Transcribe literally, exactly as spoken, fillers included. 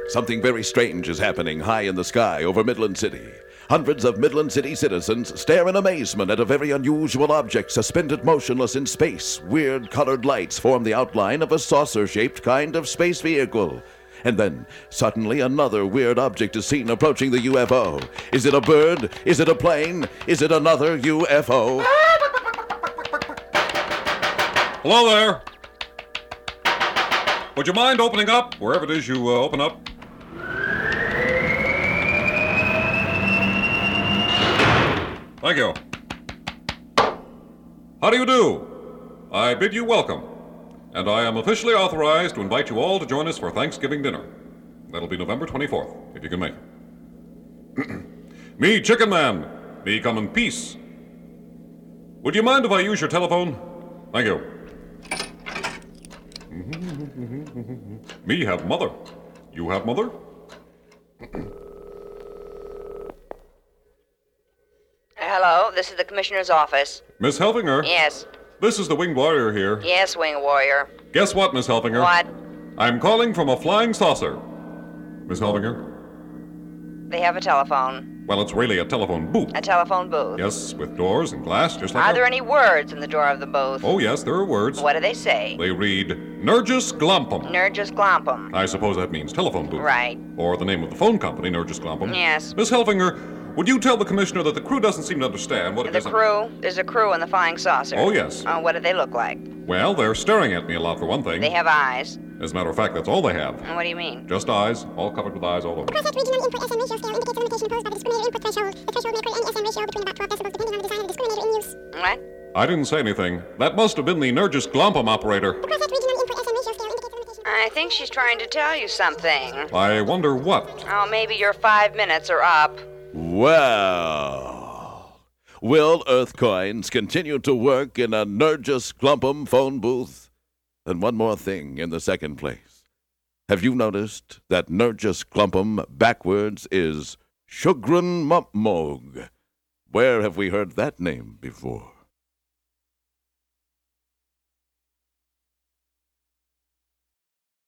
Something very strange is happening high in the sky over Midland City. Hundreds of Midland City citizens stare in amazement at a very unusual object suspended motionless in space. Weird colored lights form the outline of a saucer-shaped kind of space vehicle. And then, suddenly, another weird object is seen approaching the U F O. Is it a bird? Is it a plane? Is it another U F O? Hello there. Would you mind opening up, wherever it is you uh, open up? Thank you. How do you do? I bid you welcome, and I am officially authorized to invite you all to join us for Thanksgiving dinner. That'll be November twenty-fourth, if you can make it. Me, Chicken Man. Me come in peace. Would you mind if I use your telephone? Thank you. Me have mother. You have mother? Hello, this is the Commissioner's office. Miss Helfinger? Yes. This is the Winged Warrior here. Yes, Wing Warrior. Guess what, Miss Helfinger? What? I'm calling from a flying saucer. Miss Helfinger? They have a telephone. Well, it's really a telephone booth. A telephone booth. Yes, with doors and glass, just like Are a... there any words in the door of the booth? Oh, yes, there are words. What do they say? They read, Nergus Glompum. Nergus Glompum. I suppose that means telephone booth. Right. Or the name of the phone company, Nergus Glompum. Yes. Miss Helfinger, would you tell the Commissioner that the crew doesn't seem to understand what it The is... crew? There's a crew in the flying saucer. Oh, yes. Uh, what do they look like? Well, they're staring at me a lot, for one thing. They have eyes. As a matter of fact, that's all they have. And what do you mean? Just eyes, all covered with eyes all over. The process regional input S M ratio scale indicates a limitation posed by the discriminator input threshold. The threshold may occur at any S M ratio between about twelve decibels depending on the design of the discriminator in use. What? I didn't say anything. That must have been the Nergus Glompum operator. The process regional input S M ratio scale indicates a limitation. I think she's trying to tell you something. I wonder what. Oh, maybe your five minutes are up. Well, will Earth coins continue to work in a Nergus Glompum phone booth? And one more thing in the second place. Have you noticed that Nergus Glompum backwards is Shugran Mumpmog? Where have we heard that name before?